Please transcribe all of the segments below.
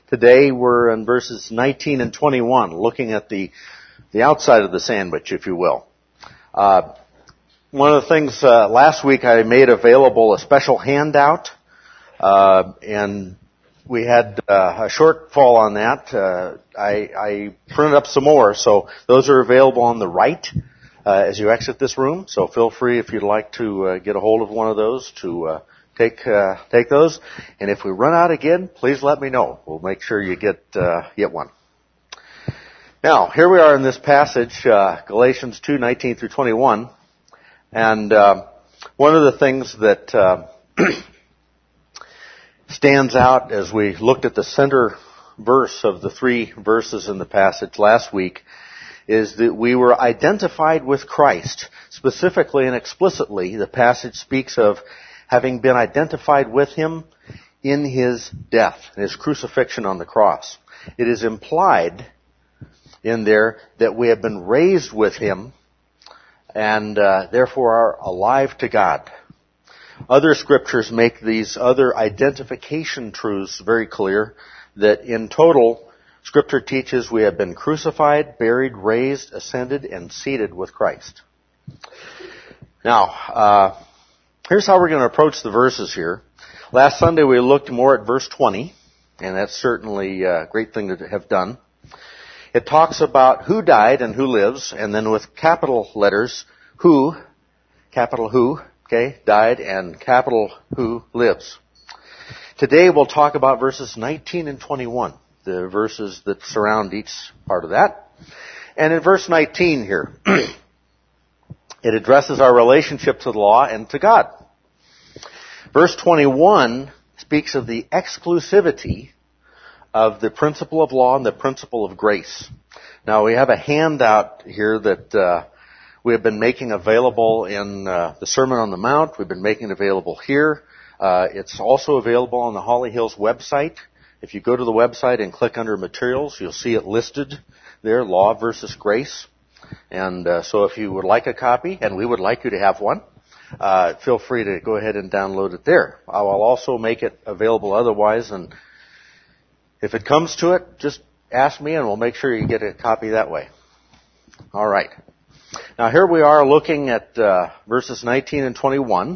Today we're in verses 19 and 21, looking at the outside of the sandwich, if you will. One of the things last week I made available a special handout, and we had a shortfall on that. I printed up some more, so those are available on the right as you exit this room. So feel free, if you'd like to get a hold of one of those, to take those. And if we run out again, please let me know. We'll make sure you get one. Now, here we are in this passage, Galatians 2:19 through 21. And one of the things that stands out as we looked at the center verse of the three verses in the passage last week is that we were identified with Christ. Specifically and explicitly, the passage speaks of having been identified with Him in His death, His crucifixion on the cross. It is implied in there that we have been raised with Him and therefore are alive to God. Other scriptures make these other identification truths very clear, that in total, Scripture teaches we have been crucified, buried, raised, ascended, and seated with Christ. Now, here's how we're going to approach the verses here. Last Sunday we looked more at verse 20, and that's certainly a great thing to have done. It talks about who died and who lives, and then with capital letters, who, capital who, okay, died, and capital who lives. Today we'll talk about verses 19 and 21, the verses that surround each part of that. And in verse 19 here, it addresses our relationship to the law and to God. Verse 21 speaks of the exclusivity of the principle of law and the principle of grace. Now, we have a handout here that we have been making available in the Sermon on the Mount. We've been making it available here. It's also available on the Holly Hills website. If you go to the website and click under Materials, you'll see it listed there, Law versus Grace. And so if you would like a copy, and we would like you to have one, feel free to go ahead and download it there. I will also make it available otherwise, and if it comes to it, just ask me and we'll make sure you get a copy that way. All right. Now here we are looking at verses 19 and 21.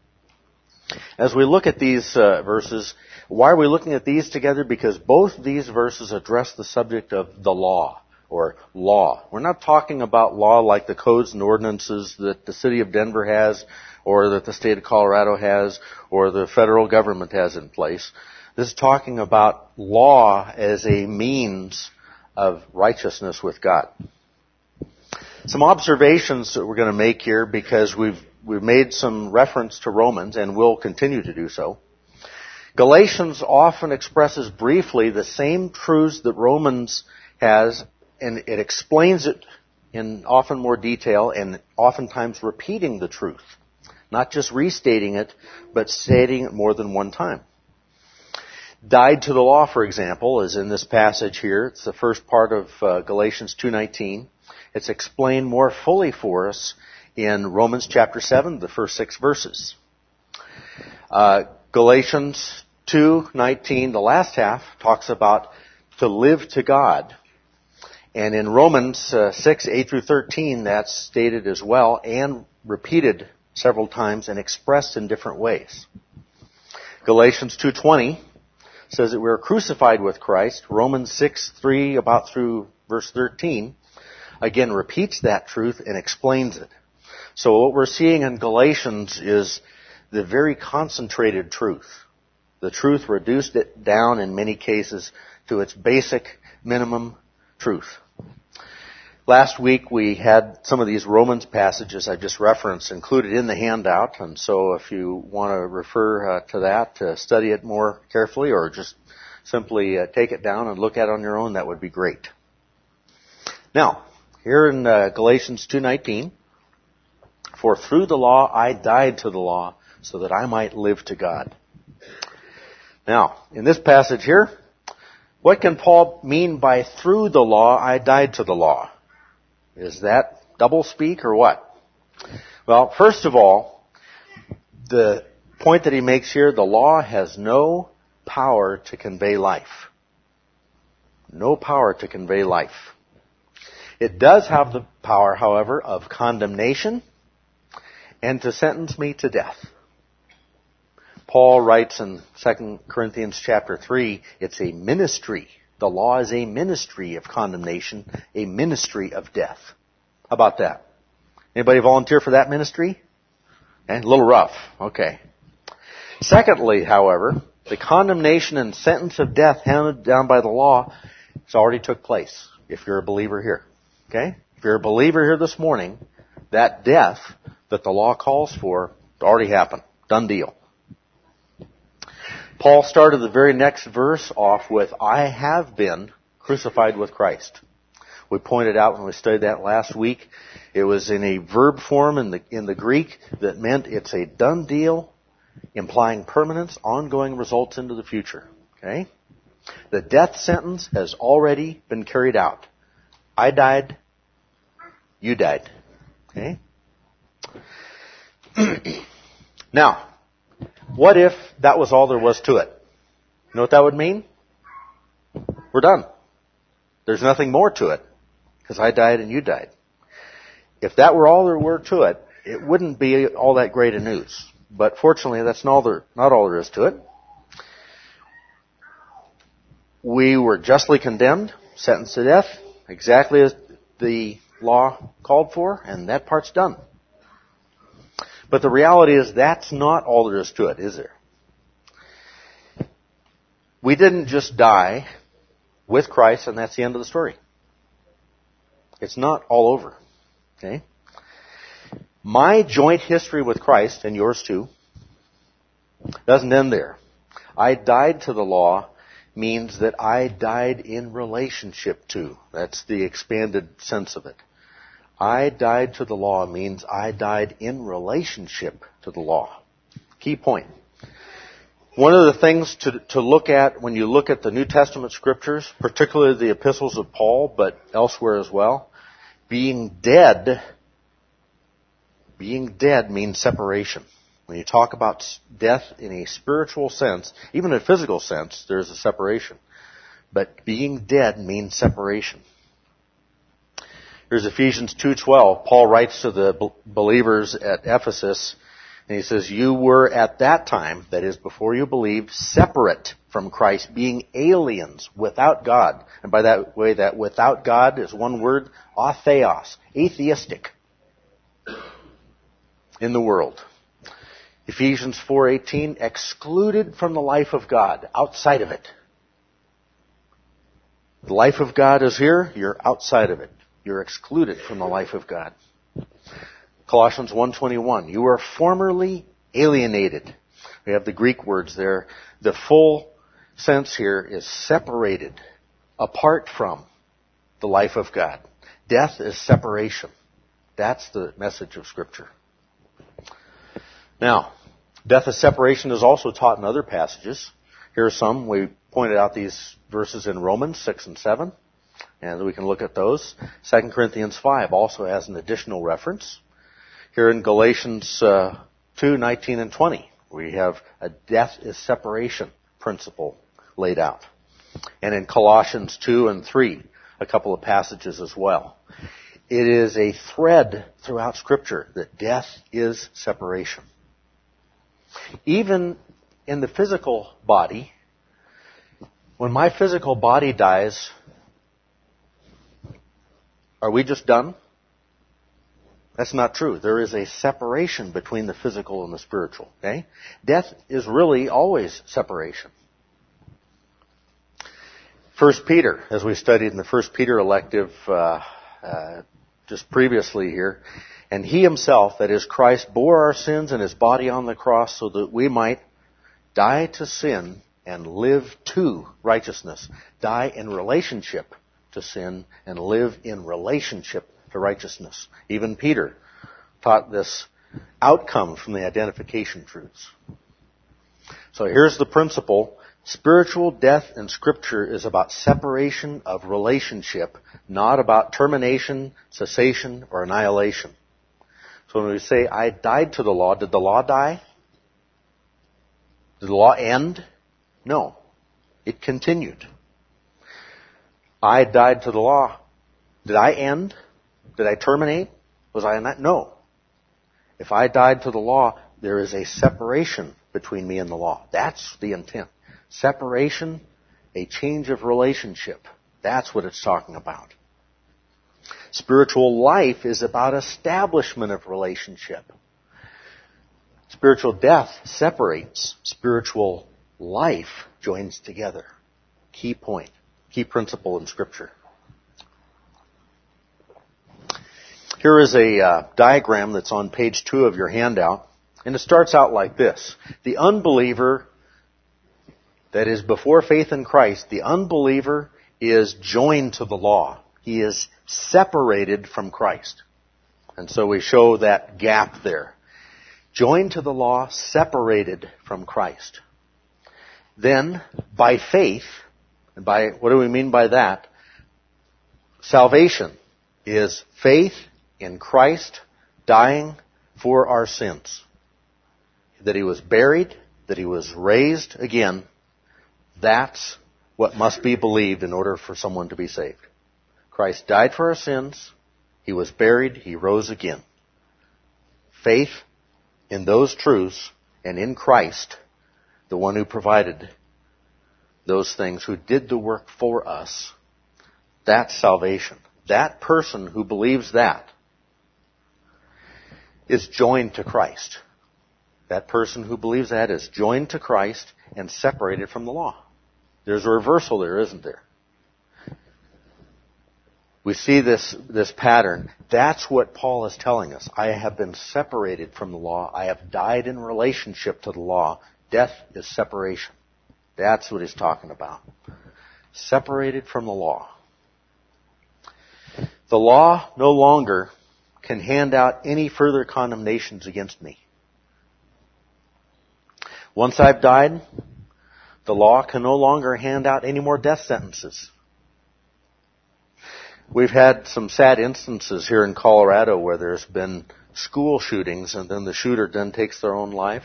As we look at these verses, why are we looking at these together? Because both these verses address the subject of the law, or law. We're not talking about law like the codes and ordinances that the city of Denver has, or that the state of Colorado has, or the federal government has in place. This is talking about law as a means of righteousness with God. Some observations that we're going to make here, because we've made some reference to Romans and will continue to do so. Galatians often expresses briefly the same truths that Romans has, and it explains it in often more detail and oftentimes repeating the truth. Not just restating it, but stating it more than one time. Died to the law, for example, is in this passage here. It's the first part of Galatians 2:19. It's explained more fully for us in Romans chapter 7, the first 6 verses. Galatians 2:19, the last half, talks about to live to God. And in Romans 6, 8 through 13, that's stated as well and repeated several times and expressed in different ways. Galatians 2:20 says that we are crucified with Christ. Romans 6:3 about through verse 13 again repeats that truth and explains it. So what we're seeing in Galatians is the very concentrated truth. The truth reduced it down in many cases to its basic minimum truth. Last week we had some of these Romans passages I just referenced included in the handout, and so if you want to refer to that, to study it more carefully, or just simply take it down and look at it on your own, that would be great. Now, here in Galatians 2:19, for through the law I died to the law so that I might live to God. Now, in this passage here, what can Paul mean by through the law I died to the law? Is that double speak or what? Well, first of all, the point that he makes here, the law has no power to convey life. no power to convey life. It does have the power, however, of condemnation and to sentence me to death. Paul writes in 2 Corinthians chapter 3, it's a ministry. The law is a ministry of condemnation, a ministry of death. How about that? Anybody volunteer for that ministry? A little rough. Okay. Secondly, however, the condemnation and sentence of death handed down by the law has already took place, if you're a believer here. Okay? If you're a believer here this morning, that death that the law calls for already happened. Done deal. Paul started the very next verse off with, I have been crucified with Christ. We pointed out when we studied that last week, it was in a verb form in the Greek that meant it's a done deal, implying permanence, ongoing results into the future. Okay? The death sentence has already been carried out. I died, you died. Okay? Now, what if that was all there was to it? You know what that would mean? We're done. There's nothing more to it, because I died and you died. If that were all there were to it, it wouldn't be all that great a news. But fortunately, that's not all there is to it. We were justly condemned, sentenced to death, exactly as the law called for, and that part's done. But the reality is that's not all there is to it, is there? We didn't just die with Christ and that's the end of the story. It's not all over. Okay? My joint history with Christ, and yours too, doesn't end there. I died to the law means that I died in relationship to. That's the expanded sense of it. I died to the law means I died in relationship to the law. Key point. One of the things to look at when you look at the New Testament scriptures, particularly the epistles of Paul, but elsewhere as well, being dead means separation. When you talk about death in a spiritual sense, even in a physical sense, there's a separation. But being dead means separation. Here's Ephesians 2:12. Paul writes to the believers at Ephesus, and he says, you were at that time, that is before you believed, separate from Christ, being aliens without God. And by that way, that without God is one word, atheos, atheistic, in the world. Ephesians 4:18, excluded from the life of God, outside of it. The life of God is here, you're outside of it. You're excluded from the life of God. Colossians 1:21, you were formerly alienated. We have the Greek words there. The full sense here is separated, apart from the life of God. Death is separation. That's the message of Scripture. Now, death as separation is also taught in other passages. Here are some. We pointed out these verses in Romans 6 and 7. And we can look at those. 2 Corinthians 5 also has an additional reference. Here in Galatians 2:19 and 20, we have a death is separation principle laid out. And in Colossians 2 and 3, a couple of passages as well. It is a thread throughout Scripture that death is separation. Even in the physical body, when my physical body dies, are we just done? That's not true. There is a separation between the physical and the spiritual. Okay? Death is really always separation. 1 Peter, as we studied in the 1 Peter elective just previously here, and he himself, that is Christ, bore our sins in his body on the cross so that we might die to sin and live to righteousness. Die in relationship to sin and live in relationship to righteousness. Even Peter taught this outcome from the identification truths. So here's the principle. Spiritual death in Scripture is about separation of relationship, not about termination, cessation, or annihilation. So when we say, I died to the law, did the law die? Did the law end? No. It continued. I died to the law. Did I end? Did I terminate? Was I not? No. If I died to the law, there is a separation between me and the law. That's the intent. Separation, a change of relationship. That's what it's talking about. Spiritual life is about establishment of relationship. Spiritual death separates. Spiritual life joins together. Key point, key principle in Scripture. Here is a diagram that's on page 2 of your handout, and it starts out like this. The unbeliever, that is before faith in Christ, the unbeliever is joined to the law. He is separated from Christ. And so we show that gap there. Joined to the law, separated from Christ. Then, by faith, and by, what do we mean by that? Salvation is faith in Christ dying for our sins. That He was buried, that He was raised again. That's what must be believed in order for someone to be saved. Christ died for our sins. He was buried. He rose again. Faith in those truths and in Christ, the one who provided those things, who did the work for us, that's salvation. That person who believes that is joined to Christ. That person who believes that is joined to Christ and separated from the law. There's a reversal there, isn't there? We see this pattern. That's what Paul is telling us. I have been separated from the law. I have died in relationship to the law. Death is separation. That's what he's talking about. Separated from the law. The law no longer can hand out any further condemnations against me. Once I've died, the law can no longer hand out any more death sentences. We've had some sad instances here in Colorado where there's been school shootings and then the shooter then takes their own life.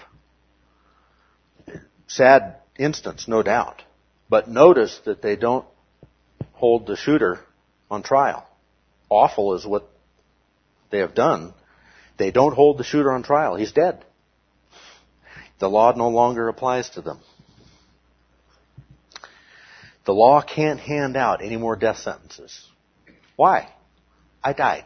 Sad instance, no doubt. But notice that they don't hold the shooter on trial. Awful is what they have done. They don't hold the shooter on trial. He's dead. The law no longer applies to them. The law can't hand out any more death sentences. Why? I died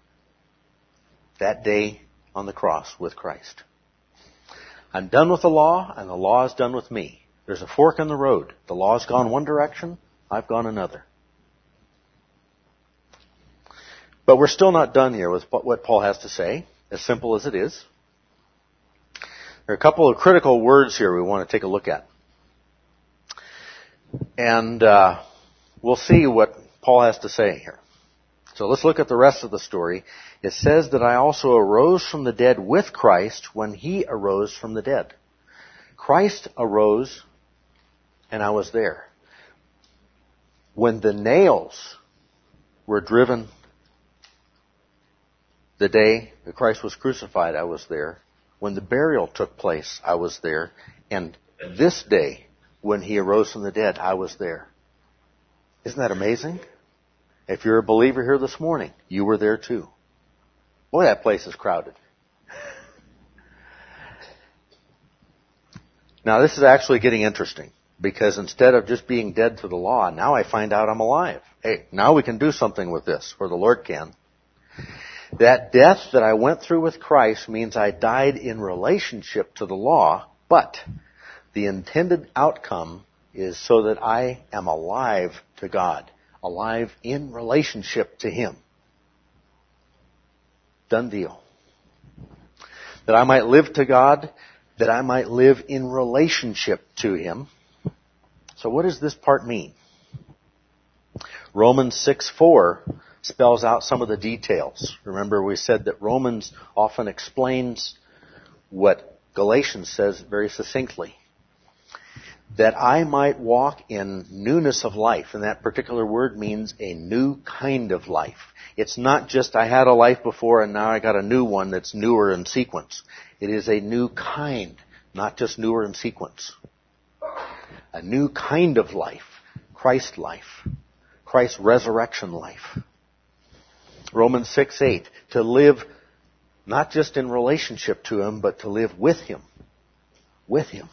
that day on the cross with Christ. I'm done with the law, and the law is done with me. There's a fork in the road. The law's gone one direction, I've gone another. But we're still not done here with what Paul has to say, as simple as it is. There are a couple of critical words here we want to take a look at. And we'll see what Paul has to say here. So let's look at the rest of the story. It says that I also arose from the dead with Christ when He arose from the dead. Christ arose, and I was there. When the nails were driven the day that Christ was crucified, I was there. When the burial took place, I was there. And this day, when He arose from the dead, I was there. Isn't that amazing? If you're a believer here this morning, you were there too. Boy, that place is crowded. Now, this is actually getting interesting, because instead of just being dead to the law, now I find out I'm alive. Hey, now we can do something with this, or the Lord can. That death that I went through with Christ means I died in relationship to the law, but the intended outcome is so that I am alive to God, alive in relationship to Him. Done deal. That I might live to God, that I might live in relationship to Him. So what does this part mean? Romans 6:4 spells out some of the details. Remember, we said that Romans often explains what Galatians says very succinctly. That I might walk in newness of life. And that particular word means a new kind of life. It's not just I had a life before and now I got a new one that's newer in sequence. It is a new kind, not just newer in sequence. A new kind of life. Christ life. Christ's resurrection life. Romans 6:8, to live not just in relationship to Him, but to live with Him. With Him.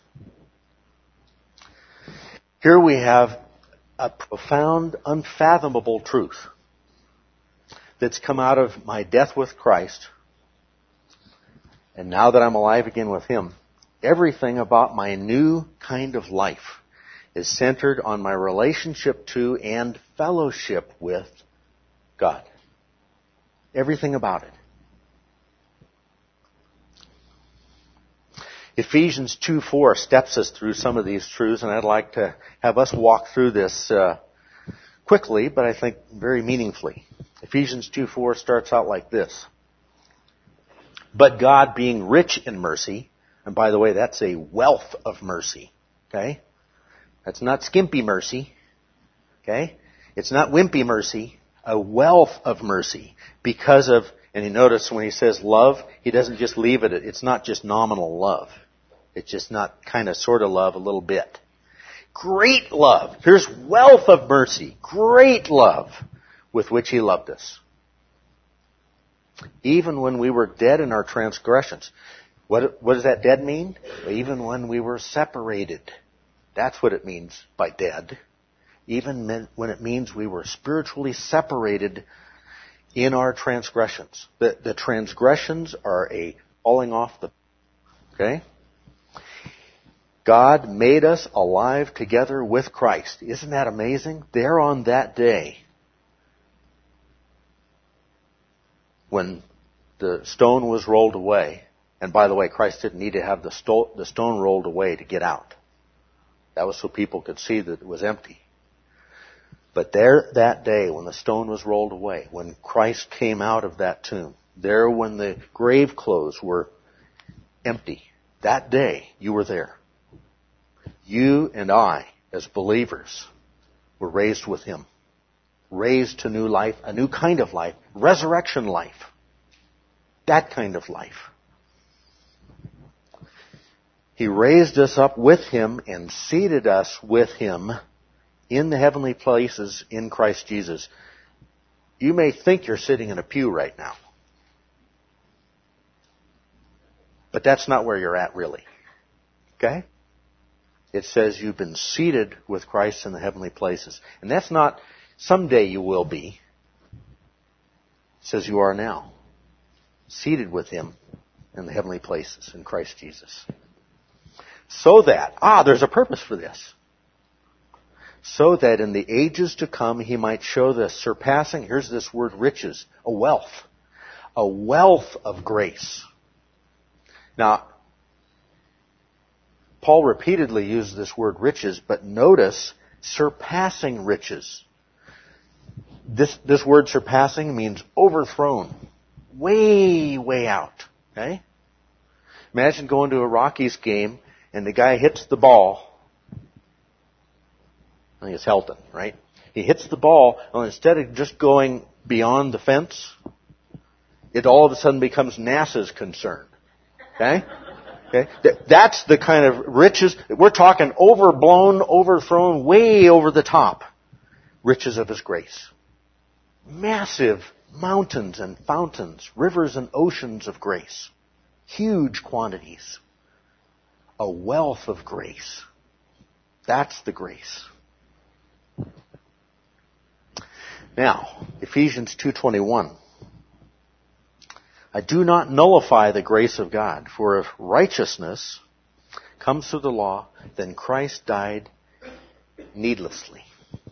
Here we have a profound, unfathomable truth that's come out of my death with Christ. And now that I'm alive again with Him, everything about my new kind of life is centered on my relationship to and fellowship with God. Everything about it. Ephesians 2:4 steps us through some of these truths, and I'd like to have us walk through this quickly, but I think very meaningfully. Ephesians 2:4 starts out like this. But God, being rich in mercy, and by the way, that's a wealth of mercy, okay? That's not skimpy mercy, okay? It's not wimpy mercy, a wealth of mercy because of, and you notice when he says love, he doesn't just leave it, it's not just nominal love. It's just not kind of sort of love a little bit. Great love. Here's wealth of mercy. Great love with which He loved us. Even when we were dead in our transgressions. What does that dead mean? Even when we were separated. That's what it means by dead. Even when it means we were spiritually separated in our transgressions. The transgressions are a falling off the... Okay? God made us alive together with Christ. Isn't that amazing? There on that day, when the stone was rolled away, and by the way, Christ didn't need to have the stone rolled away to get out. That was so people could see that it was empty. But there, that day, when the stone was rolled away, when Christ came out of that tomb, there when the grave clothes were empty, that day, you were there. You and I, as believers, were raised with Him. Raised to new life, a new kind of life, resurrection life. That kind of life. He raised us up with Him and seated us with Him in the heavenly places in Christ Jesus. You may think you're sitting in a pew right now. But that's not where you're at really. Okay? It says you've been seated with Christ in the heavenly places. And that's not someday you will be. It says you are now. Seated with Him in the heavenly places in Christ Jesus. So that, there's a purpose for this. So that in the ages to come He might show the surpassing, here's this word riches, a wealth of grace. Now, Paul repeatedly used this word riches, but notice surpassing riches. This word surpassing means overthrown. Way, way out. Okay? Imagine going to a Rockies game and the guy hits the ball. I think it's Helton, right? He hits the ball, and instead of just going beyond the fence, it all of a sudden becomes NASA's concern. Okay? Okay? That's the kind of riches. We're talking overblown, overthrown, way over the top riches of His grace. Massive mountains and fountains, rivers and oceans of grace. Huge quantities. A wealth of grace. That's the grace. Now, Ephesians 2:21. I do not nullify the grace of God, for if righteousness comes through the law, then Christ died needlessly.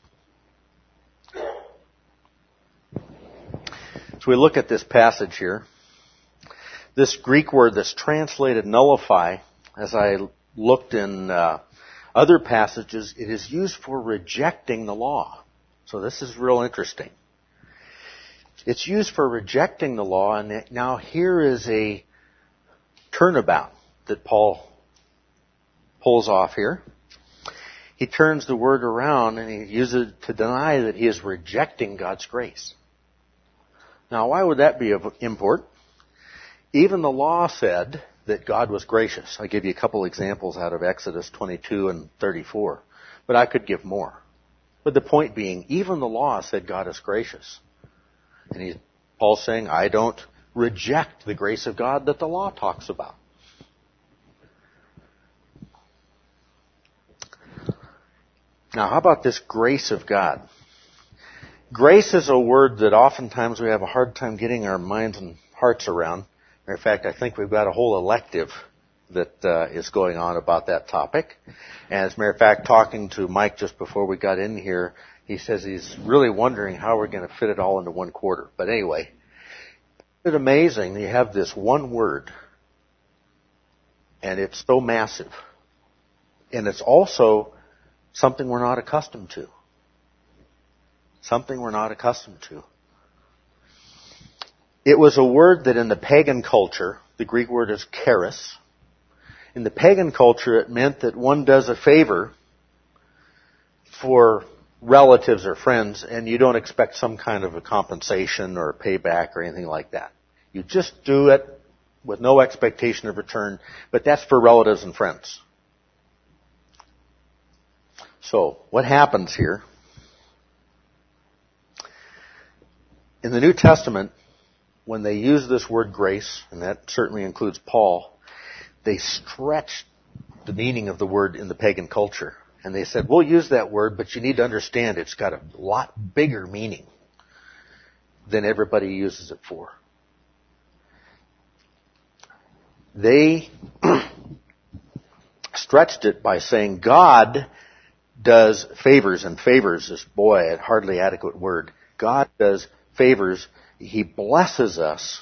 So we look at this passage here. This Greek word that's translated nullify, as I looked in other passages, it is used for rejecting the law. So this is real interesting. It's used for rejecting the law, and now here is a turnabout that Paul pulls off here. He turns the word around and he uses it to deny that he is rejecting God's grace. Now, why would that be of import? Even the law said that God was gracious. I give you a couple examples out of Exodus 22 and 34, but I could give more. But the point being, even the law said God is gracious. And Paul's saying, I don't reject the grace of God that the law talks about. Now, how about this grace of God? Grace is a word that oftentimes we have a hard time getting our minds and hearts around. Matter of fact, I think we've got a whole elective that is going on about that topic. And as a matter of fact, talking to Mike just before we got in here, he says he's really wondering how we're going to fit it all into one quarter. But anyway, it's amazing you have this one word, and it's so massive. And it's also something we're not accustomed to. Something we're not accustomed to. It was a word that in the pagan culture, the Greek word is charis. In the pagan culture, it meant that one does a favor for relatives or friends, and you don't expect some kind of a compensation or a payback or anything like that. You just do it with no expectation of return, but that's for relatives and friends. So, what happens here? In the New Testament, when they use this word grace, and that certainly includes Paul, they stretched the meaning of the word in the pagan culture. And they said, we'll use that word, but you need to understand it's got a lot bigger meaning than everybody uses it for. They stretched it by saying God does favors, and favors is, boy, a hardly adequate word. God does favors. He blesses us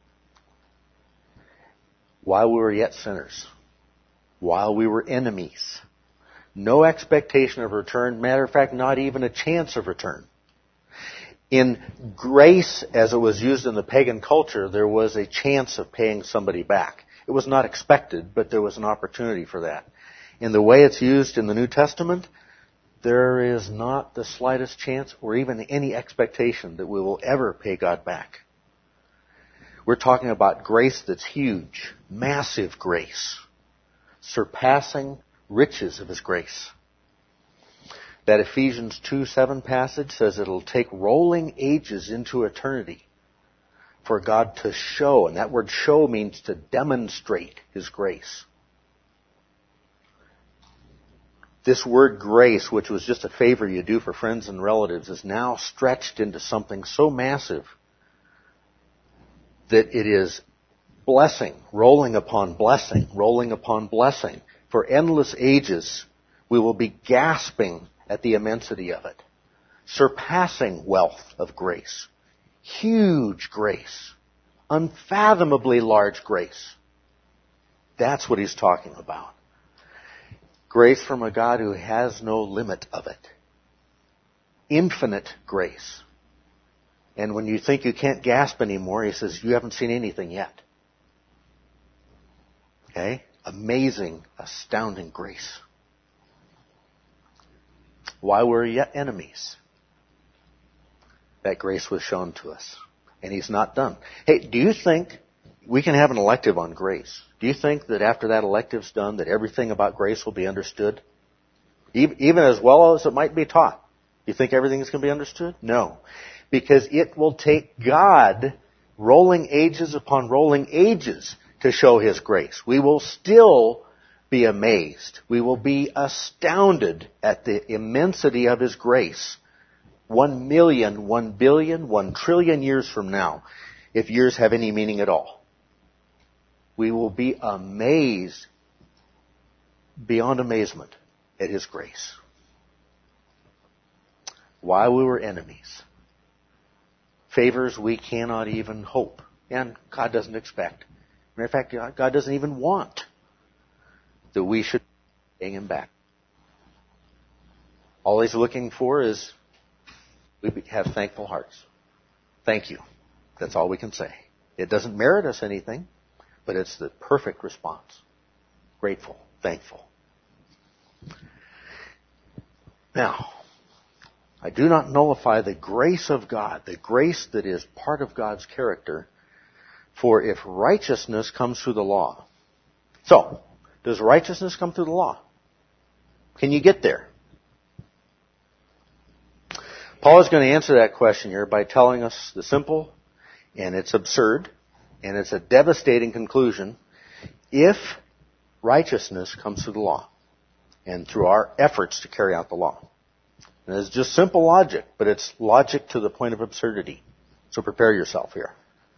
while we were yet sinners, while we were enemies. No expectation of return. Matter of fact, not even a chance of return. In grace, as it was used in the pagan culture, there was a chance of paying somebody back. It was not expected, but there was an opportunity for that. In the way it's used in the New Testament, there is not the slightest chance or even any expectation that we will ever pay God back. We're talking about grace that's huge, massive grace, surpassing riches of His grace. That Ephesians 2:7 passage says it'll take rolling ages into eternity for God to show, and that word show means to demonstrate His grace. This word grace, which was just a favor you do for friends and relatives, is now stretched into something so massive that it is blessing, rolling upon blessing, rolling upon blessing. For endless ages, we will be gasping at the immensity of it. Surpassing wealth of grace. Huge grace. Unfathomably large grace. That's what he's talking about. Grace from a God who has no limit of it. Infinite grace. And when you think you can't gasp anymore, he says, you haven't seen anything yet. Okay? Amazing, astounding grace. While we're yet enemies, that grace was shown to us. And he's not done. Hey, do you think we can have an elective on grace? Do you think that after that elective's done, that everything about grace will be understood? Even as well as it might be taught. You think everything is going to be understood? No. Because it will take God rolling ages upon rolling ages to show His grace. We will still be amazed. We will be astounded at the immensity of His grace. 1 million, 1 billion, 1 trillion years from now, if years have any meaning at all. We will be amazed beyond amazement at His grace. While we were enemies. Favors we cannot even hope. And God doesn't expect. Matter of fact, God doesn't even want that we should pay Him back. All He's looking for is we have thankful hearts. Thank you. That's all we can say. It doesn't merit us anything, but it's the perfect response. Grateful, thankful. Now, I do not nullify the grace of God, the grace that is part of God's character, for if righteousness comes through the law. So, does righteousness come through the law? Can you get there? Paul is going to answer that question here by telling us the simple, and it's absurd, and it's a devastating conclusion, if righteousness comes through the law and through our efforts to carry out the law. And it's just simple logic, but it's logic to the point of absurdity. So prepare yourself here.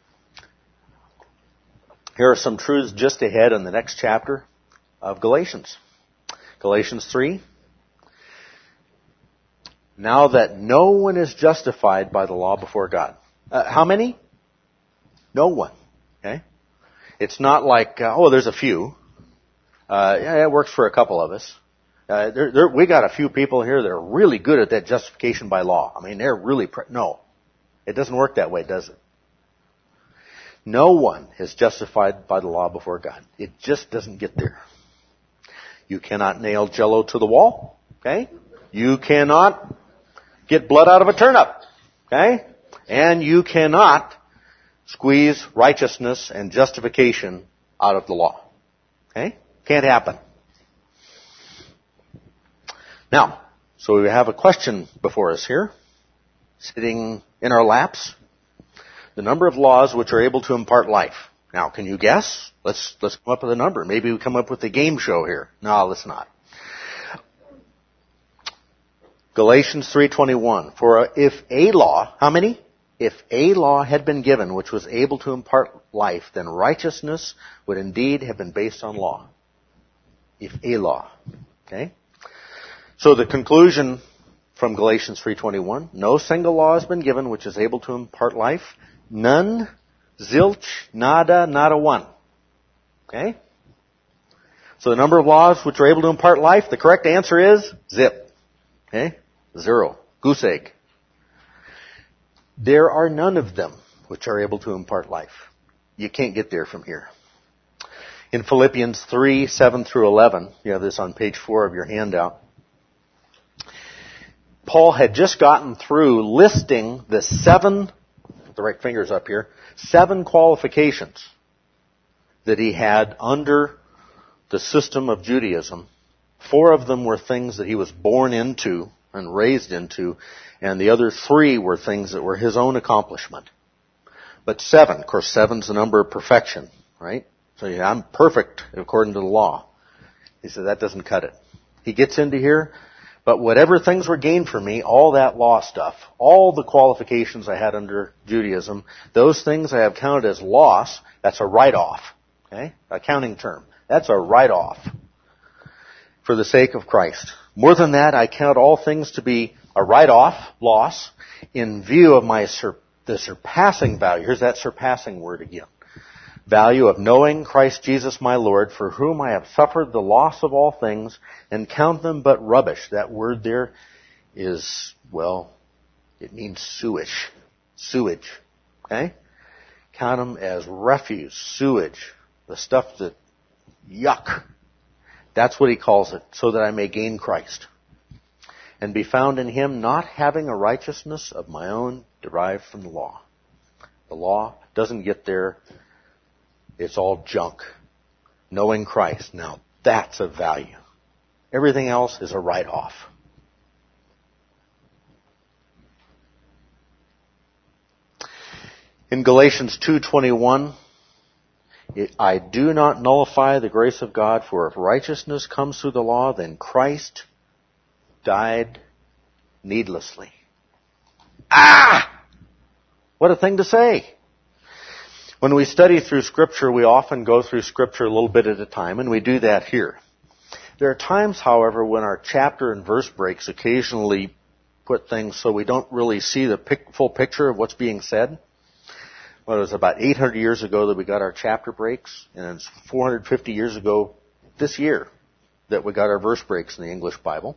Here are some truths just ahead in the next chapter of Galatians. Galatians 3. Now that no one is justified by the law before God. How many? No one. Okay? It's not like, there's a few. It works for a couple of us. We got a few people here that are really good at that justification by law. I mean, they're really, no. It doesn't work that way, does it? No one is justified by the law before God. It just doesn't get there. You cannot nail Jell-O to the wall. Okay? You cannot get blood out of a turnip. Okay? And you cannot squeeze righteousness and justification out of the law. Okay? Can't happen. Now, so we have a question before us here, sitting in our laps. The number of laws which are able to impart life. Now, can you guess? Let's come up with a number. Maybe we come up with a game show here. No, let's not. Galatians 3:21. For if a law, how many? If a law had been given which was able to impart life, then righteousness would indeed have been based on law. If a law. Okay? So the conclusion from Galatians 3:21, no single law has been given which is able to impart life. None, zilch, nada, not a one. Okay? So the number of laws which are able to impart life, the correct answer is zip. Okay? 0. Goose egg. There are none of them which are able to impart life. You can't get there from here. In Philippians 3:7 through 11, you have this on page 4 of your handout, Paul had just gotten through listing the 7, the right finger's up here, 7 qualifications that he had under the system of Judaism. 4 of them were things that he was born into and raised into, and the other 3 were things that were his own accomplishment. But 7, of course, 7's the number of perfection, right? So yeah, I'm perfect according to the law. He said that doesn't cut it. He gets into here, but whatever things were gained for me, all that law stuff, all the qualifications I had under Judaism, those things I have counted as loss. That's a write-off. Okay? Accounting term. That's a write-off for the sake of Christ. More than that, I count all things to be a write-off, loss, in view of the surpassing value. Here's that surpassing word again. Value of knowing Christ Jesus my Lord, for whom I have suffered the loss of all things, and count them but rubbish. That word there is, it means sewage. Sewage. Okay? Count them as refuse, sewage, the stuff that, yuck. That's what he calls it, so that I may gain Christ, and be found in him, not having a righteousness of my own derived from the law. The law doesn't get there. It's all junk. Knowing Christ. Now, that's of value. Everything else is a write-off. In Galatians 2:21, I do not nullify the grace of God, for if righteousness comes through the law, then Christ died needlessly. What a thing to say. When we study through Scripture, we often go through Scripture a little bit at a time, and we do that here. There are times, however, when our chapter and verse breaks occasionally put things so we don't really see the full picture of what's being said. Well, it was about 800 years ago that we got our chapter breaks, and it's 450 years ago this year that we got our verse breaks in the English Bible.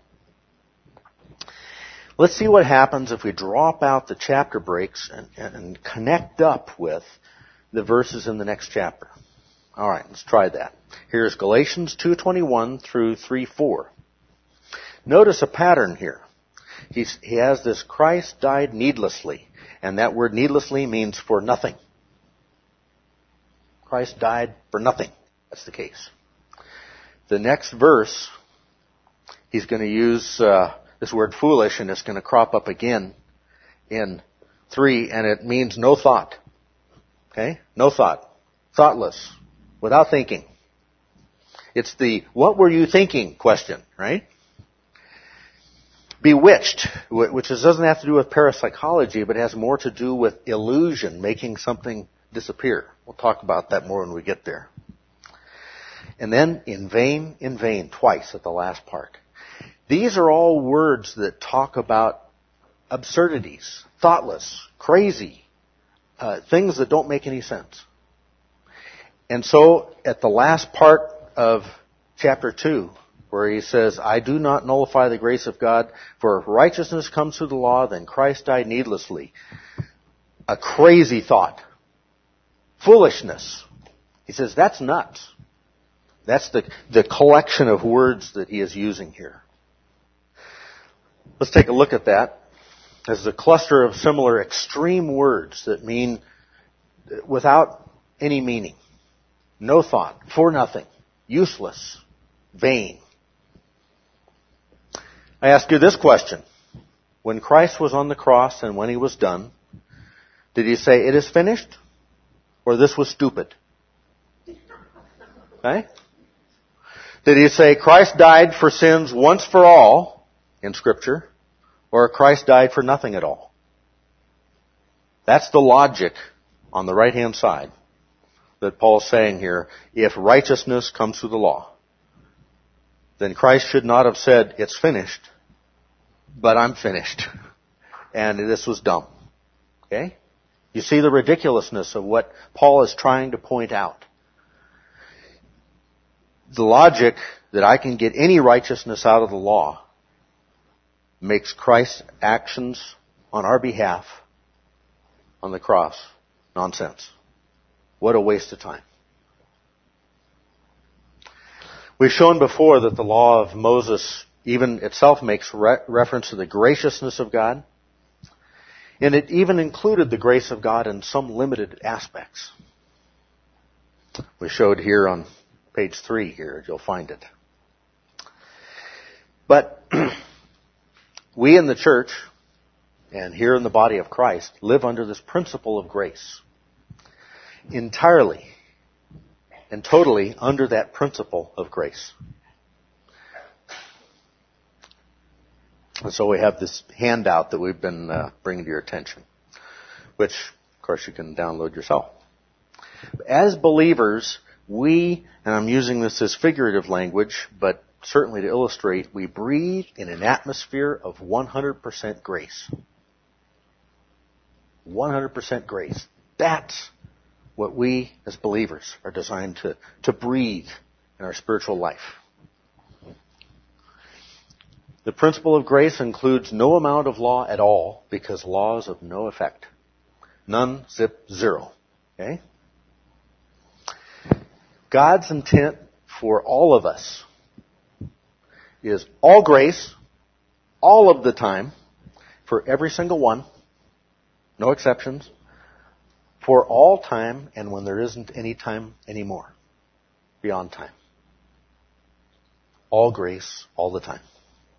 Let's see what happens if we drop out the chapter breaks and connect up with the verses in the next chapter. All right, let's try that. Here's Galatians 2:21 through 3:4. Notice a pattern here. He has this Christ died needlessly, and that word needlessly means for nothing. Christ died for nothing. That's the case. The next verse, he's going to use this word foolish, and it's going to crop up again in 3, and it means no thought. Okay? No thought. Thoughtless. Without thinking. It's the what were you thinking question, right? Bewitched, which doesn't have to do with parapsychology, but has more to do with illusion, making something disappear. We'll talk about that more when we get there. And then in vain, twice at the last part. These are all words that talk about absurdities, thoughtless, crazy, things that don't make any sense. And so at the last part of chapter 2, where he says, I do not nullify the grace of God, for if righteousness comes through the law, then Christ died needlessly. A crazy thought. Foolishness. He says, that's nuts. That's the collection of words that he is using here. Let's take a look at that. There's a cluster of similar extreme words that mean without any meaning. No thought. For nothing. Useless. Vain. I ask you this question. When Christ was on the cross and when he was done, did he say, it is finished? Or this was stupid? Okay? Did he say Christ died for sins once for all in Scripture? Or Christ died for nothing at all? That's the logic on the right-hand side that Paul's saying here. If righteousness comes through the law, then Christ should not have said, it's finished, but I'm finished. And this was dumb. Okay? You see the ridiculousness of what Paul is trying to point out. The logic that I can get any righteousness out of the law makes Christ's actions on our behalf on the cross nonsense. What a waste of time. We've shown before that the law of Moses even itself makes reference to the graciousness of God. And it even included the grace of God in some limited aspects. We showed here on page 3 here, you'll find it. But we in the church, and here in the body of Christ, live under this principle of grace. Entirely and totally under that principle of grace. And so we have this handout that we've been bringing to your attention, which, of course, you can download yourself. As believers, we, and I'm using this as figurative language, but certainly to illustrate, we breathe in an atmosphere of 100% grace. 100% grace. That's what we as believers are designed to breathe in our spiritual life. The principle of grace includes no amount of law at all, because law is of no effect. None, zip, zero. Okay? God's intent for all of us is all grace, all of the time, for every single one, no exceptions, for all time, and when there isn't any time anymore, beyond time. All grace, all the time.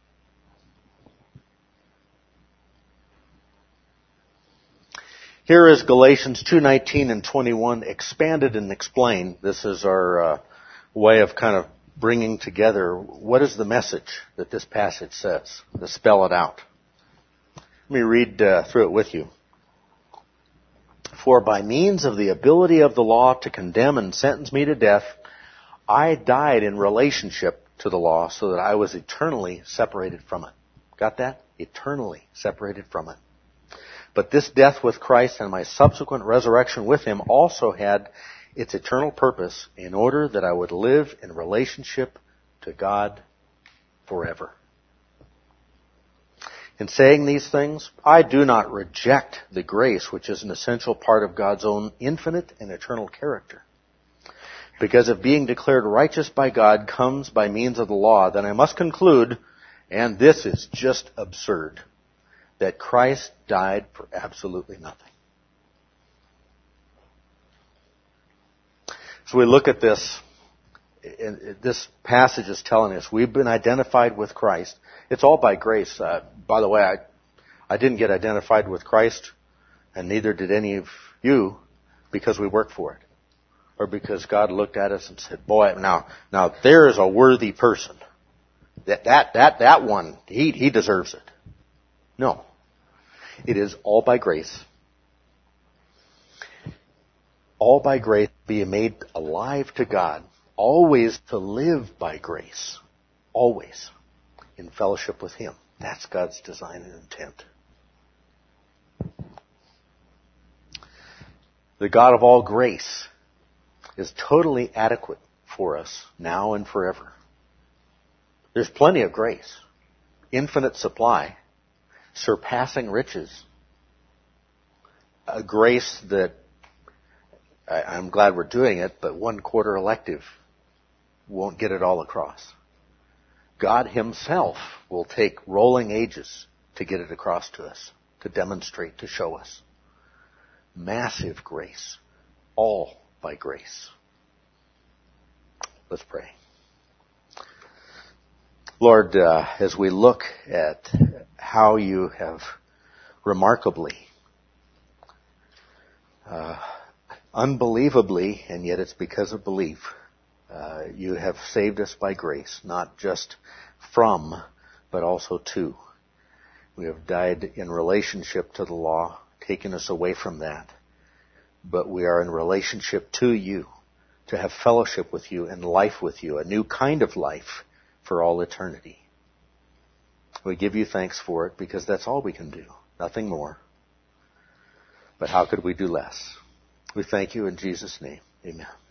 Here is Galatians 2:19 and 21 expanded and explained. This is our way of kind of bringing together what is the message that this passage says, to spell it out. Let me read through it with you. For by means of the ability of the law to condemn and sentence me to death, I died in relationship to the law so that I was eternally separated from it. Got that? Eternally separated from it. But this death with Christ and my subsequent resurrection with Him also had its eternal purpose in order that I would live in relationship to God forever. In saying these things, I do not reject the grace which is an essential part of God's own infinite and eternal character. Because if being declared righteous by God comes by means of the law, then I must conclude, and this is just absurd, that Christ died for absolutely nothing. So we look at this, and this passage is telling us we've been identified with Christ. It's all by grace. By the way, I didn't get identified with Christ, and neither did any of you, because we worked for it. Or because God looked at us and said, boy, now there is a worthy person. That one, he deserves it. No. It is all by grace. All by grace, being made alive to God. Always to live by grace. Always. In fellowship with Him. That's God's design and intent. The God of all grace is totally adequate for us now and forever. There's plenty of grace. Infinite supply. Surpassing riches. A grace that I'm glad we're doing it, but 1/4 elective won't get it all across. God Himself will take rolling ages to get it across to us, to demonstrate, to show us. Massive grace. All by grace. Let's pray. Lord, as we look at how you have remarkably, unbelievably, and yet it's because of belief, you have saved us by grace, not just from, but also to. We have died in relationship to the law, taken us away from that. But we are in relationship to you, to have fellowship with you and life with you, a new kind of life for all eternity. We give you thanks for it because that's all we can do, nothing more. But how could we do less? We thank you in Jesus' name. Amen.